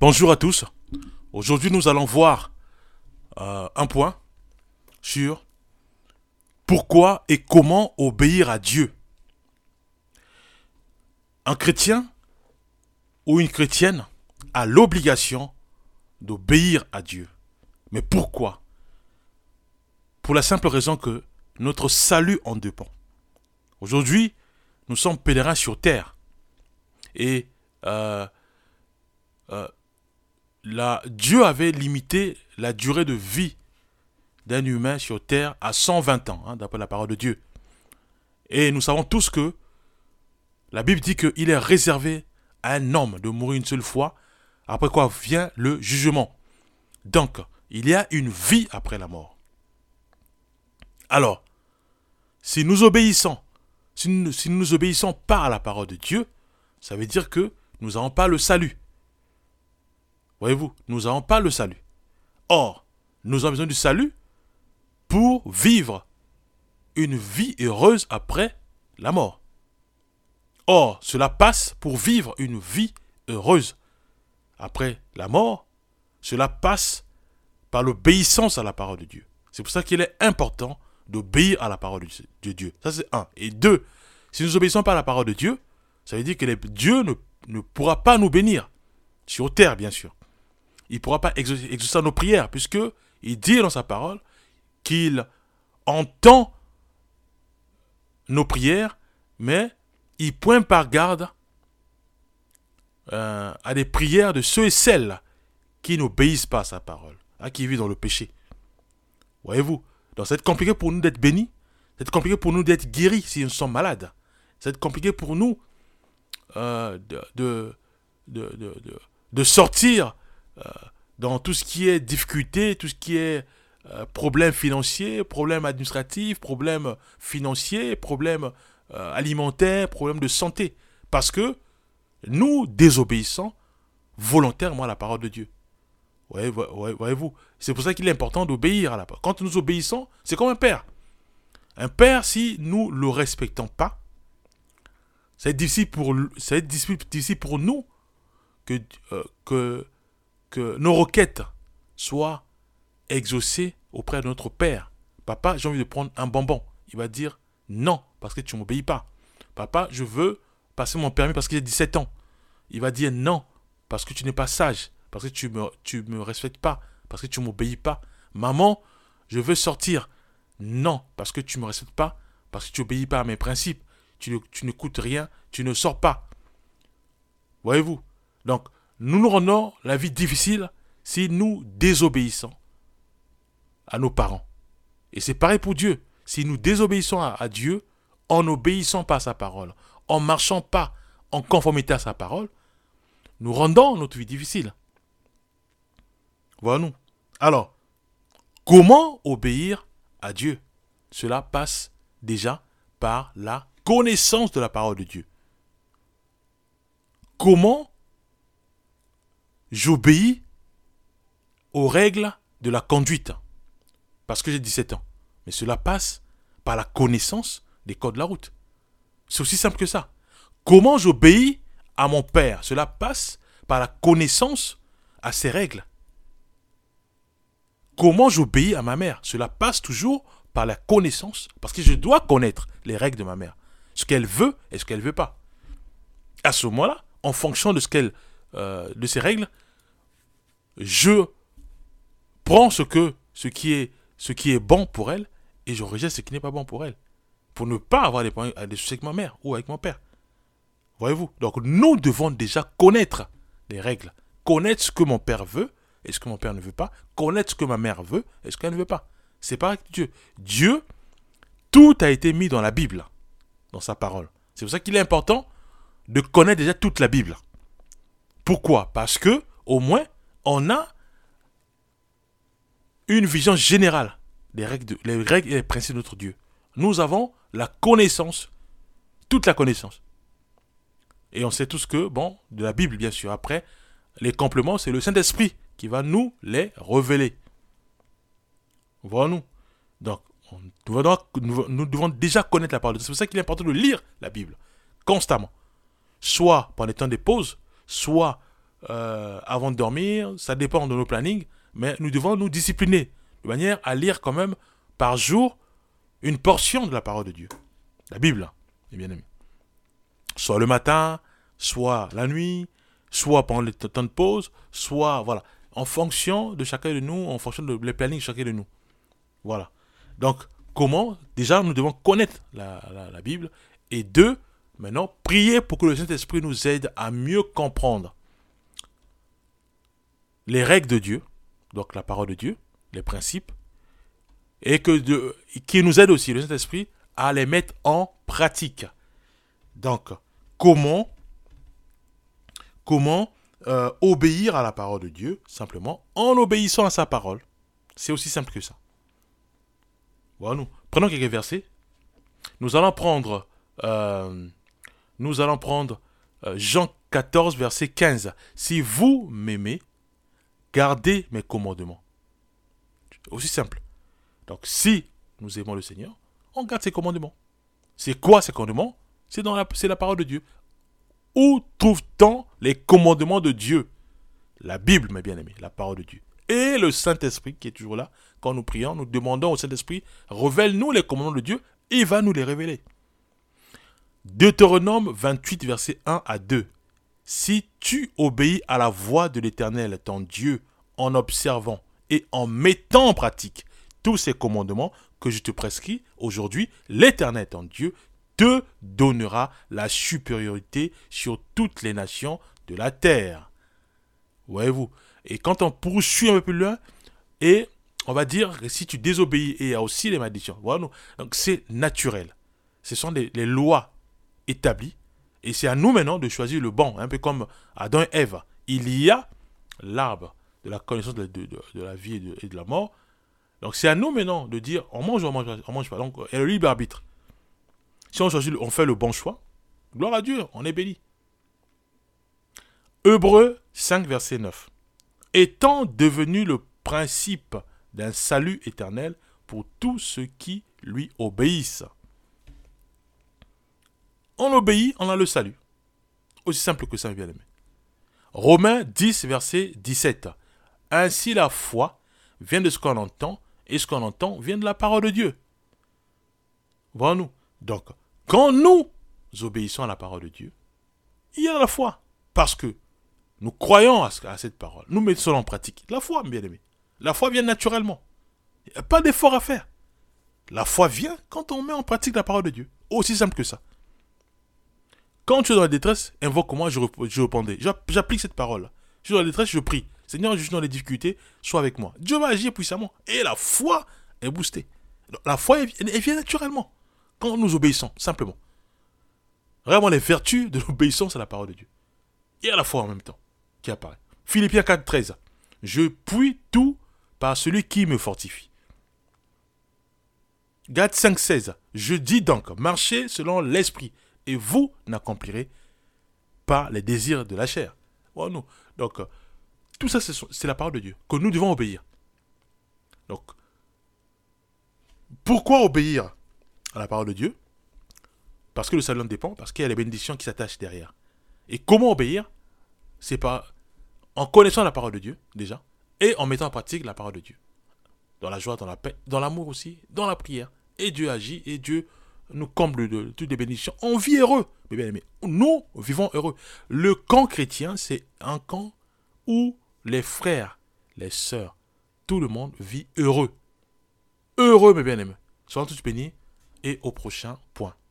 Bonjour à tous. Aujourd'hui, nous allons voir un point sur pourquoi et comment obéir à Dieu. Un chrétien ou une chrétienne a l'obligation d'obéir à Dieu. Mais pourquoi? Pour la simple raison que notre salut en dépend. Aujourd'hui, nous sommes pèlerins sur terre. Et Dieu avait limité la durée de vie d'un humain sur terre à 120 ans, d'après la parole de Dieu. Et nous savons tous que la Bible dit qu'il est réservé à un homme de mourir une seule fois, après quoi vient le jugement. Donc, il y a une vie après la mort. Alors, si nous obéissons, si nous nous obéissons pas à la parole de Dieu, ça veut dire que nous n'avons pas le salut. Voyez-vous, nous n'avons pas le salut. Or, nous avons besoin du salut pour vivre une vie heureuse après la mort. Or, cela passe pour vivre une vie heureuse après la mort. Cela passe par l'obéissance à la parole de Dieu. C'est pour ça qu'il est important d'obéir à la parole de Dieu. Ça, c'est un. Et deux, si nous n'obéissons pas à la parole de Dieu, ça veut dire que Dieu ne pourra pas nous bénir. Sur terre, bien sûr. Il ne pourra pas exaucer nos prières, puisqu'il dit dans sa parole qu'il entend nos prières, mais il pointe par garde à des prières de ceux et celles qui n'obéissent pas à sa parole, qui vivent dans le péché. Voyez-vous, donc c'est compliqué pour nous d'être bénis, c'est compliqué pour nous d'être guéris si nous sommes malades. C'est compliqué pour nous de sortir dans tout ce qui est difficulté, tout ce qui est problèmes financiers, problèmes administratifs, problèmes financiers, problèmes alimentaires, problèmes de santé. Parce que nous désobéissons volontairement à la parole de Dieu. Voyez-vous, c'est pour ça qu'il est important d'obéir à la parole. Quand nous obéissons, c'est comme un père. Un père, si nous ne le respectons pas, ça va être difficile pour nous que nos requêtes soient exaucées auprès de notre père. Papa, j'ai envie de prendre un bonbon. Il va dire non, parce que tu ne m'obéis pas. Papa, je veux passer mon permis parce que j'ai 17 ans. Il va dire non, parce que tu n'es pas sage, parce que tu me respectes pas, parce que tu ne m'obéis pas. Maman, je veux sortir. Non, parce que tu ne me respectes pas, parce que tu n'obéis pas à mes principes. Tu n'écoutes rien, tu ne sors pas. Voyez-vous? Donc, nous nous rendons la vie difficile si nous désobéissons à nos parents. Et c'est pareil pour Dieu. Si nous désobéissons à Dieu, en n'obéissant pas à sa parole, en ne marchant pas en conformité à sa parole, nous rendons notre vie difficile. Voilà-nous. Alors, comment obéir à Dieu? Cela passe déjà par la connaissance de la parole de Dieu. Comment j'obéis aux règles de la conduite? Parce que j'ai 17 ans. Mais cela passe par la connaissance des codes de la route. C'est aussi simple que ça. Comment j'obéis à mon père? Cela passe par la connaissance à ses règles. Comment j'obéis à ma mère? Cela passe toujours par la connaissance, parce que je dois connaître les règles de ma mère. Ce qu'elle veut et ce qu'elle ne veut pas. À ce moment-là, en fonction de ces règles, je prends ce qui est bon pour elle et je rejette ce qui n'est pas bon pour elle. Pour ne pas avoir des soucis avec ma mère ou avec mon père. Voyez-vous? Donc nous devons déjà connaître les règles. Connaître ce que mon père veut et ce que mon père ne veut pas. Connaître ce que ma mère veut et ce qu'elle ne veut pas. C'est pareil que Dieu. Dieu, tout a été mis dans la Bible, dans sa parole. C'est pour ça qu'il est important de connaître déjà toute la Bible. Pourquoi? Parce que, au moins, on a une vision générale des règles et les principes de notre Dieu. Nous avons la connaissance, toute la connaissance. Et on sait tous que, de la Bible, bien sûr. Après, les compléments, c'est le Saint-Esprit qui va nous les révéler. Voilà-nous. Donc, nous devons déjà connaître la parole de Dieu. C'est pour ça qu'il est important de lire la Bible constamment. Soit pendant les temps des pauses, soit avant de dormir, ça dépend de nos plannings, mais nous devons nous discipliner de manière à lire quand même par jour une portion de la parole de Dieu. La Bible, mes bien-aimés. Soit le matin, soit la nuit, soit pendant le temps de pause, soit, voilà, en fonction de chacun de nous, en fonction de les plannings de chacun de nous. Voilà. Donc, comment? Déjà, nous devons connaître la Bible. Et deux, maintenant, prier pour que le Saint-Esprit nous aide à mieux comprendre les règles de Dieu, donc la parole de Dieu, les principes, et qui nous aide aussi, le Saint-Esprit, à les mettre en pratique. Donc, comment obéir à la parole de Dieu? Simplement en obéissant à sa parole. C'est aussi simple que ça. Voilà, nous prenons quelques versets. Nous allons prendre Jean 14, verset 15. Si vous m'aimez, gardez mes commandements. Aussi simple. Donc, si nous aimons le Seigneur, on garde ses commandements. C'est quoi ces commandements? C'est la parole de Dieu. Où trouve-t-on les commandements de Dieu? La Bible, mes bien-aimés, la parole de Dieu. Et le Saint-Esprit qui est toujours là. Quand nous prions, nous demandons au Saint-Esprit, révèle-nous les commandements de Dieu, et il va nous les révéler. Deutéronome 28, versets 1 à 2. Si tu obéis à la voix de l'Éternel, ton Dieu, en observant et en mettant en pratique tous ces commandements que je te prescris aujourd'hui, l'Éternel, ton Dieu, te donnera la supériorité sur toutes les nations de la terre. Voyez-vous? Et quand on poursuit un peu plus loin, et on va dire que si tu désobéis, et il y a aussi les malédictions. Voilà. Donc c'est naturel. Ce sont les lois établies. Et c'est à nous maintenant de choisir le bon. Un peu comme Adam et Ève. Il y a l'arbre de la connaissance de la vie et de la mort. Donc c'est à nous maintenant de dire on mange ou on mange pas. Donc il y a le libre arbitre. Si on choisit, on fait le bon choix, gloire à Dieu, on est béni. Hébreux 5, verset 9. Étant devenu le principe d'un salut éternel pour tous ceux qui lui obéissent. On obéit, on a le salut. Aussi simple que ça, bien aimé. Romains 10, verset 17. Ainsi la foi vient de ce qu'on entend, et ce qu'on entend vient de la parole de Dieu. Voilà-nous. Donc, quand nous obéissons à la parole de Dieu, il y a la foi. Parce que nous croyons à cette parole. Nous mettons cela en pratique. La foi, bien aimé. La foi vient naturellement. Il n'y a pas d'effort à faire. La foi vient quand on met en pratique la parole de Dieu. Aussi simple que ça. Quand tu es dans la détresse, invoque-moi, je répondrai. J'applique cette parole. Je suis dans la détresse, je prie. Seigneur, je suis dans les difficultés, sois avec moi. Dieu va agir puissamment. Et la foi est boostée. La foi, elle vient naturellement. Quand nous obéissons, simplement. Vraiment, les vertus de l'obéissance à la parole de Dieu. Et à la foi en même temps, qui apparaît. Philippiens 4, 13. Je puis tout par celui qui me fortifie. Galates 5, 16. Je dis donc, marchez selon l'esprit, et vous n'accomplirez pas les désirs de la chair. Oh non. Donc, tout ça, c'est la parole de Dieu, que nous devons obéir. Donc, pourquoi obéir à la parole de Dieu? Parce que le salut en dépend, parce qu'il y a les bénédictions qui s'attachent derrière. Et comment obéir? C'est en connaissant la parole de Dieu, déjà, et en mettant en pratique la parole de Dieu. Dans la joie, dans la paix, dans l'amour aussi, dans la prière. Et Dieu agit, et Dieu nous comble de toutes les bénédictions. On vit heureux. Mais bien aimé, nous vivons heureux. Le camp chrétien, c'est un camp où les frères, les sœurs, tout le monde vit heureux. Heureux, mes bien-aimés. Soyons tous bénis et au prochain point.